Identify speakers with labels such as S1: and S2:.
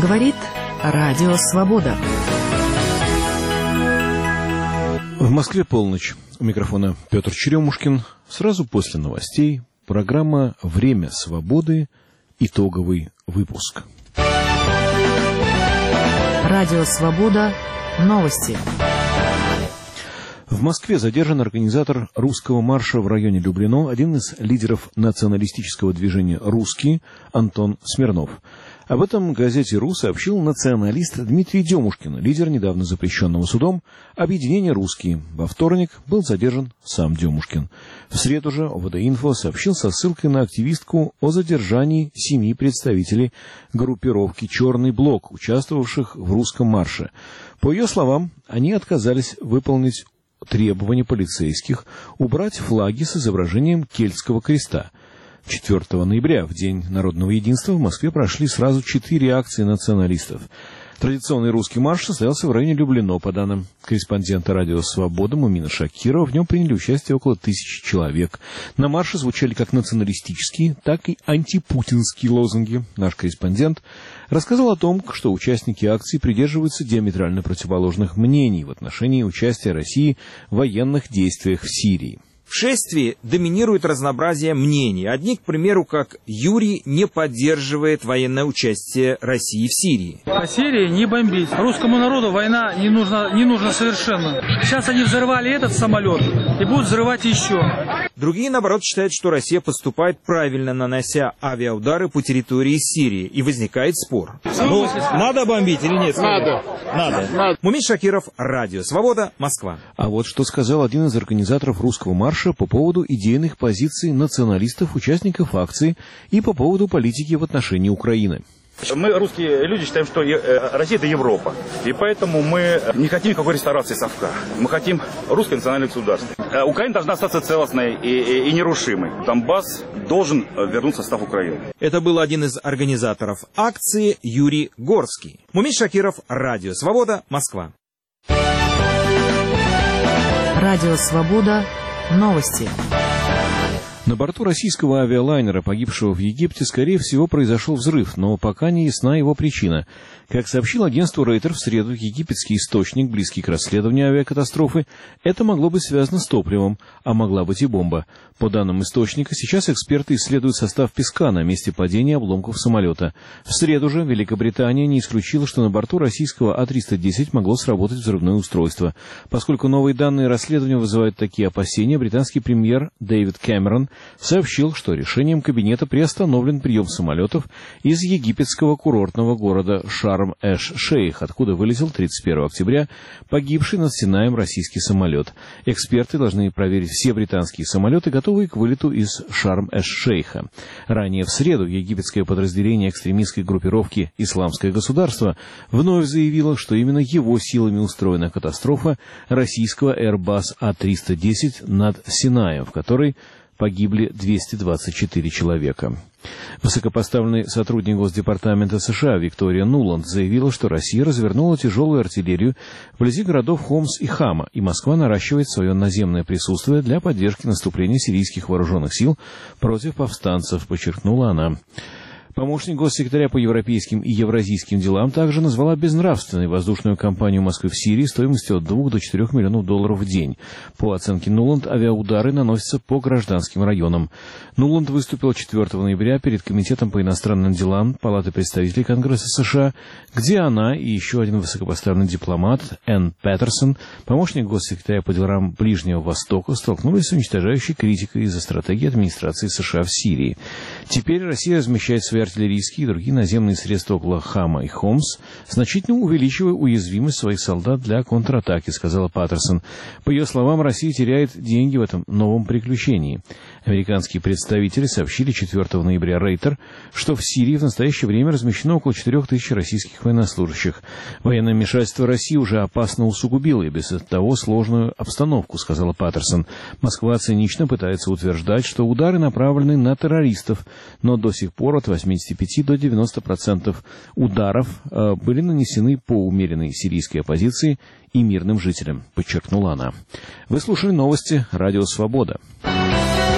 S1: Говорит Радио Свобода.
S2: В Москве полночь. У микрофона Петр Черемушкин. Сразу после новостей программа «Время свободы». Итоговый выпуск.
S1: Радио Свобода. Новости.
S2: В Москве задержан организатор русского марша в районе Люблино, один из лидеров националистического движения «Русские» Антон Смирнов. Об этом газете «РУ» сообщил националист Дмитрий Демушкин, лидер недавно запрещенного судом объединения «Русские». Во вторник был задержан сам Демушкин. В среду же ОВД-Инфо сообщил со ссылкой на активистку о задержании 7 представителей группировки «Черный блок», участвовавших в русском марше. По ее словам, они отказались выполнить требования полицейских убрать флаги с изображением кельтского креста. 4 ноября, в День народного единства, в Москве прошли сразу 4 акции националистов. Традиционный русский марш состоялся в районе Люблино. По данным корреспондента «Радио Свобода» Мумина Шакирова, в нем приняли участие около 1000 человек. На марше звучали как националистические, так и антипутинские лозунги. Наш корреспондент рассказал о том, что участники акции придерживаются диаметрально противоположных мнений в отношении участия России в военных действиях в Сирии.
S3: В шествии доминирует разнообразие мнений. Одни, к примеру, как Юрий, не поддерживает военное участие России в Сирии.
S4: По Сирии не бомбить. Русскому народу война не нужна совершенно. Сейчас они взорвали этот самолет и будут взрывать еще.
S3: Другие, наоборот, считают, что Россия поступает правильно, нанося авиаудары по территории Сирии. И возникает спор. Надо бомбить или нет? Надо. Мумин Шакиров, Радио Свобода, Москва.
S2: А вот что сказал один из организаторов русского марша по поводу идейных позиций националистов, участников акции и по поводу политики в отношении Украины.
S5: Мы, русские люди, считаем, что Россия – это Европа. И поэтому мы не хотим никакой реставрации совка. Мы хотим русское национальное государство. Украина должна остаться целостной и нерушимой. Донбасс должен вернуться в состав Украины.
S3: Это был один из организаторов акции Юрий Горский. Мумин Шакиров, Радио Свобода, Москва.
S1: Радио Свобода. Новости.
S2: На борту российского авиалайнера, погибшего в Египте, скорее всего, произошел взрыв, но пока не ясна его причина. Как сообщил агентству Рейтер в среду египетский источник, близкий к расследованию авиакатастрофы, это могло быть связано с топливом, а могла быть и бомба. По данным источника, сейчас эксперты исследуют состав песка на месте падения обломков самолета. В среду же Великобритания не исключила, что на борту российского А-310 могло сработать взрывное устройство. Поскольку новые данные расследования вызывают такие опасения, британский премьер Дэвид Кэмерон сообщил, что решением кабинета приостановлен прием самолетов из египетского курортного города Шарм-эш-Шейх, откуда вылетел 31 октября погибший над Синаем российский самолет. Эксперты должны проверить все британские самолеты, готовые к вылету из Шарм-эш-Шейха. Ранее в среду египетское подразделение экстремистской группировки «Исламское государство» вновь заявило, что именно его силами устроена катастрофа российского Airbus А-310 над Синаем, в которой погибли 224 человека. Высокопоставленный сотрудник Госдепартамента США Виктория Нуланд заявила, что Россия развернула тяжелую артиллерию вблизи городов Хомс и Хама, и Москва наращивает свое наземное присутствие для поддержки наступления сирийских вооруженных сил против повстанцев, подчеркнула она. Помощник госсекретаря по европейским и евразийским делам также назвала безнравственной воздушную кампанию Москвы в Сирии стоимостью от 2 до 4 миллионов долларов в день. По оценке Нуланд, авиаудары наносятся по гражданским районам. Нуланд выступил 4 ноября перед Комитетом по иностранным делам Палаты представителей Конгресса США, где она и еще один высокопоставленный дипломат Энн Петерсон, помощник госсекретаря по делам Ближнего Востока, столкнулись с уничтожающей критикой из-за стратегии администрации США в Сирии. Теперь Россия размещает свои артиллерийские и другие наземные средства около Хама и Хомс, значительно увеличивая уязвимость своих солдат для контратаки, сказала Паттерсон. По ее словам, Россия теряет деньги в этом новом приключении. Американские представители сообщили 4 ноября Рейтер, что в Сирии в настоящее время размещено около 4000 российских военнослужащих. Военное вмешательство России уже опасно усугубило и без того сложную обстановку, сказала Паттерсон. Москва цинично пытается утверждать, что удары направлены на террористов, но до сих пор от 85 до 90% ударов были нанесены по умеренной сирийской оппозиции и мирным жителям, подчеркнула она. Вы слушали новости «Радио Свобода».